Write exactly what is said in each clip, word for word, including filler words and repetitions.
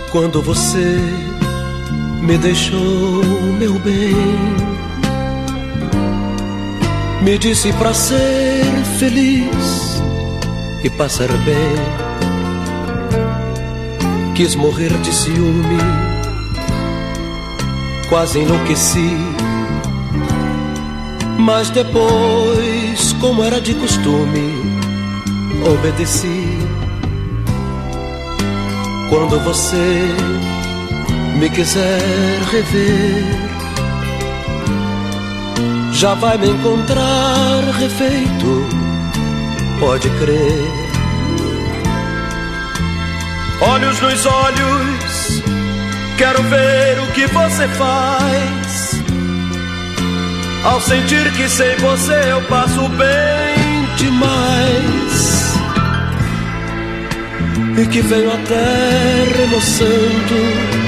Quando você me deixou, meu bem, me disse pra ser feliz e passar bem. Quis morrer de ciúme, quase enlouqueci. Mas depois, como era de costume, obedeci. Quando você me quiser rever, já vai me encontrar refeito, pode crer. Olhos nos olhos, quero ver o que você faz. Ao sentir que sem você eu passo bem demais, e que venho até remoçando,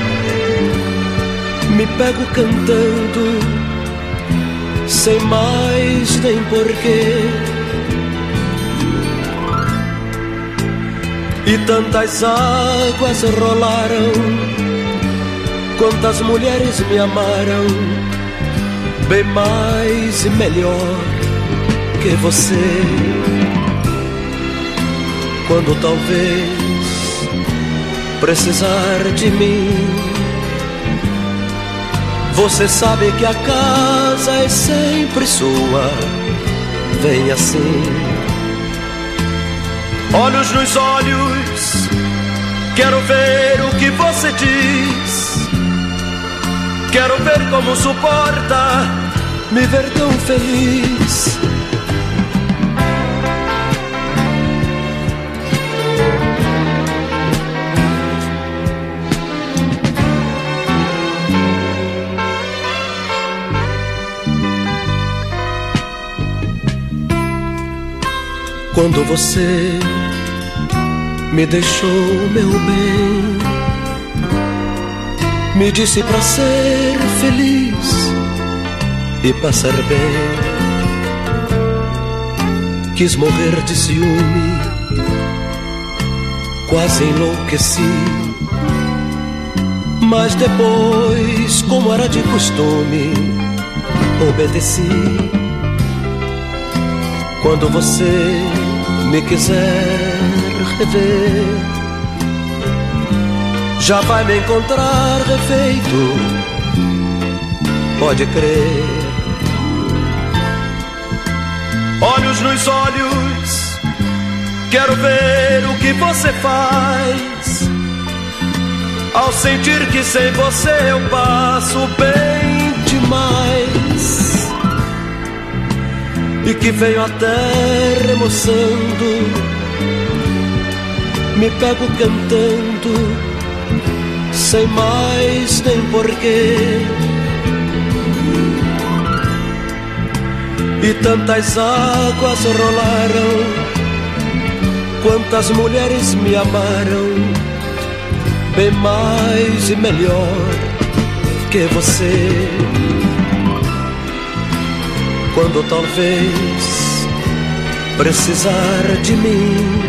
me pego cantando, sem mais nem porquê. E tantas águas rolaram, quantas mulheres me amaram, bem mais e melhor que você. Quando talvez precisar de mim, você sabe que a casa é sempre sua, vem assim. Olhos nos olhos, quero ver o que você diz. Quero ver como suporta me ver tão feliz. Quando você me deixou, meu bem, me disse pra ser feliz e passar bem. Quis morrer de ciúme, quase enlouqueci. Mas depois, como era de costume, obedeci. Quando você me quiser rever, já vai me encontrar refeito, pode crer. Olhos nos olhos, quero ver o que você faz. Ao sentir que sem você eu passo bem demais, e que venho até remoçando, me pego cantando, sem mais nem porquê. E tantas águas rolaram, quantas mulheres me amaram, bem mais e melhor que você. Quando talvez precisar de mim,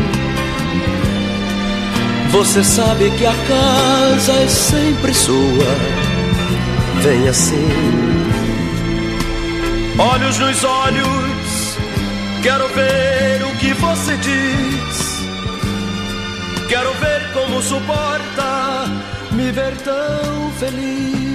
você sabe que a casa é sempre sua, vem assim. Olhos nos olhos, quero ver o que você diz. Quero ver como suporta me ver tão feliz.